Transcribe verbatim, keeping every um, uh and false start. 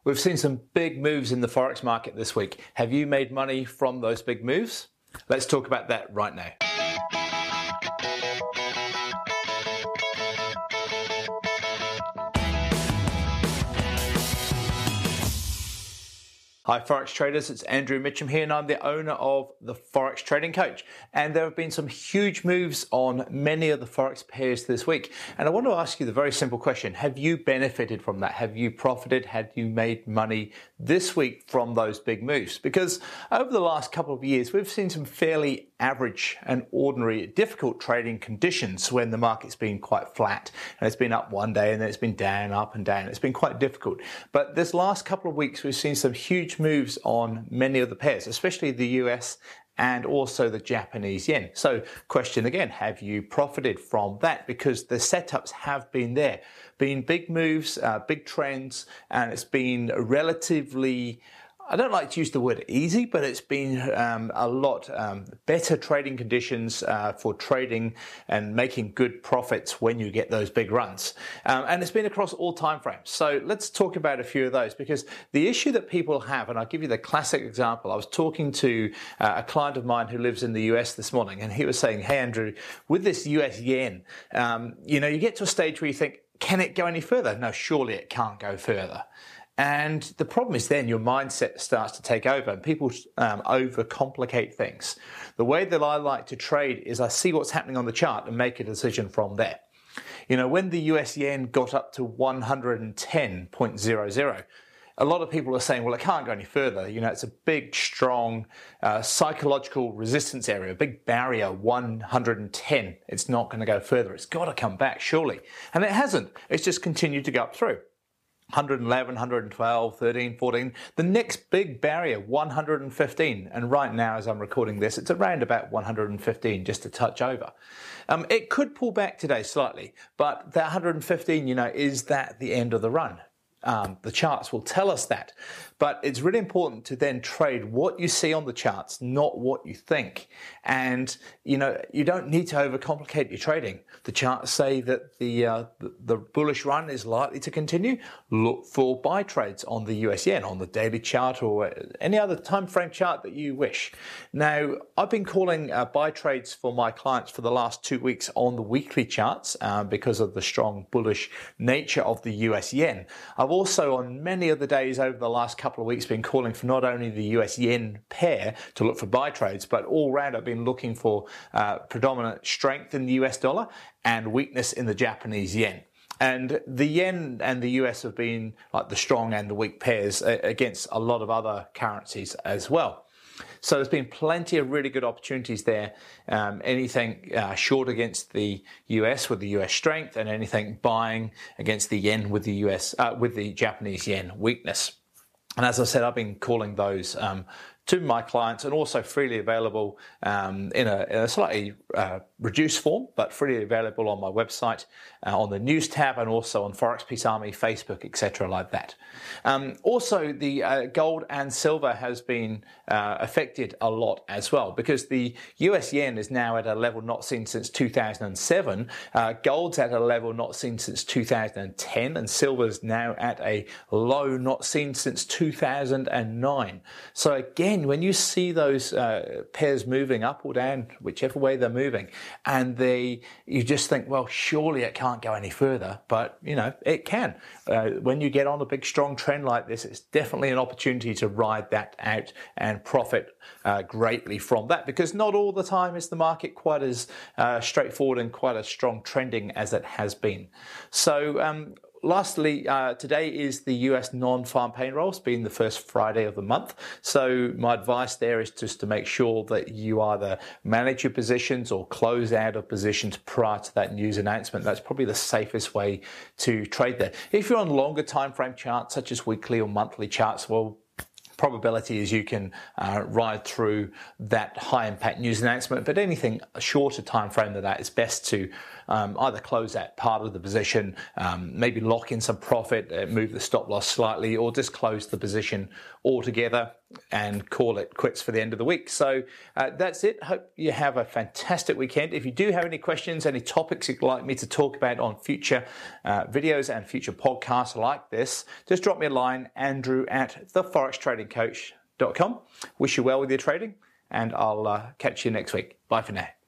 We've seen some big moves in the Forex market this week. Have you made money from those big moves? Let's talk about that right now. Hi Forex traders, it's Andrew Mitchum here and I'm the owner of the Forex Trading Coach. And there have been some huge moves on many of the Forex pairs this week. And I want to ask you the very simple question, have you benefited from that? Have you profited? Have you made money this week from those big moves? Because over the last couple of years, we've seen some fairly average and ordinary difficult trading conditions when the market's been quite flat. And it's been up one day and then it's been down, up and down. It's been quite difficult. But this last couple of weeks, we've seen some huge moves on many of the pairs, especially the U S and also the Japanese yen. So question again, have you profited from that? Because the setups have been there, been big moves, uh, big trends, and it's been relatively, I don't like to use the word easy, but it's been um, a lot um, better trading conditions uh, for trading and making good profits when you get those big runs. Um, and it's been across all time frames. So let's talk about a few of those, because the issue that people have, and I'll give you the classic example. I was talking to uh, a client of mine who lives in the U S this morning, and he was saying, hey, Andrew, with this U S yen, um, you know, you get to a stage where you think, can it go any further? No, surely it can't go further. And the problem is then your mindset starts to take over and people um, overcomplicate things. The way that I like to trade is I see what's happening on the chart and make a decision from there. You know, when the U S yen got up to one hundred ten point zero zero, a lot of people are saying, well, it can't go any further. You know, it's a big, strong uh, psychological resistance area, a big barrier, one hundred ten. It's not going to go further. It's got to come back, surely. And it hasn't. It's just continued to go up through. one eleven, one twelve, thirteen, fourteen, the next big barrier, one hundred fifteen. And right now, as I'm recording this, it's around about one hundred fifteen, just a touch over. Um, it could pull back today slightly, but that one hundred fifteen, you know, is that the end of the run? Um, the charts will tell us that. But it's really important to then trade what you see on the charts, not what you think. And, you know, you don't need to overcomplicate your trading. The charts say that the, uh, the, the bullish run is likely to continue. Look for buy trades on the U S yen, on the daily chart or any other time frame chart that you wish. Now, I've been calling uh, buy trades for my clients for the last two weeks on the weekly charts uh, because of the strong bullish nature of the U S yen. I've also on many of the days over the last couple of weeks been calling for not only the U S yen pair to look for buy trades, but all round I've been looking for uh, predominant strength in the U S dollar and weakness in the Japanese yen. And the yen and the U S have been like the strong and the weak pairs against a lot of other currencies as well. So there's been plenty of really good opportunities there. Um, anything uh, short against the U S with the U S strength, and anything buying against the yen with the U S uh, with the Japanese yen weakness. And as I said, I've been calling those um, to my clients, and also freely available um, in, a, in a slightly uh, reduced form, but freely available on my website, uh, on the news tab, and also on Forex Peace Army, Facebook, et cetera, like that. Um, also, the uh, gold and silver has been uh, affected a lot as well, because the U S yen is now at a level not seen since two thousand seven. Uh, gold's at a level not seen since two thousand ten, and silver's now at a low not seen since two thousand nine. So again, when you see those uh, pairs moving up or down, whichever way they're moving, and they, you just think, well, surely it can't go any further, but you know, it can. Uh, when you get on a big strong trend like this, it's definitely an opportunity to ride that out and profit uh, greatly from that, because not all the time is the market quite as uh, straightforward and quite as strong trending as it has been. So, um, Lastly, uh, today is the U S non-farm payrolls, being the first Friday of the month. So my advice there is just to make sure that you either manage your positions or close out of positions prior to that news announcement. That's probably the safest way to trade there. If you're on longer time frame charts, such as weekly or monthly charts, well, probability is you can uh, ride through that high impact news announcement, but anything a shorter time frame than that, it's best to um, either close out part of the position, um, maybe lock in some profit, uh, move the stop loss slightly, or just close the position altogether. and call it quits for the end of the week. So uh, that's it. Hope you have a fantastic weekend. If you do have any questions, any topics you'd like me to talk about on future uh, videos and future podcasts like this, just drop me a line, Andrew at the forex trading coach dot com. Wish you well with your trading, and I'll uh, catch you next week. Bye for now.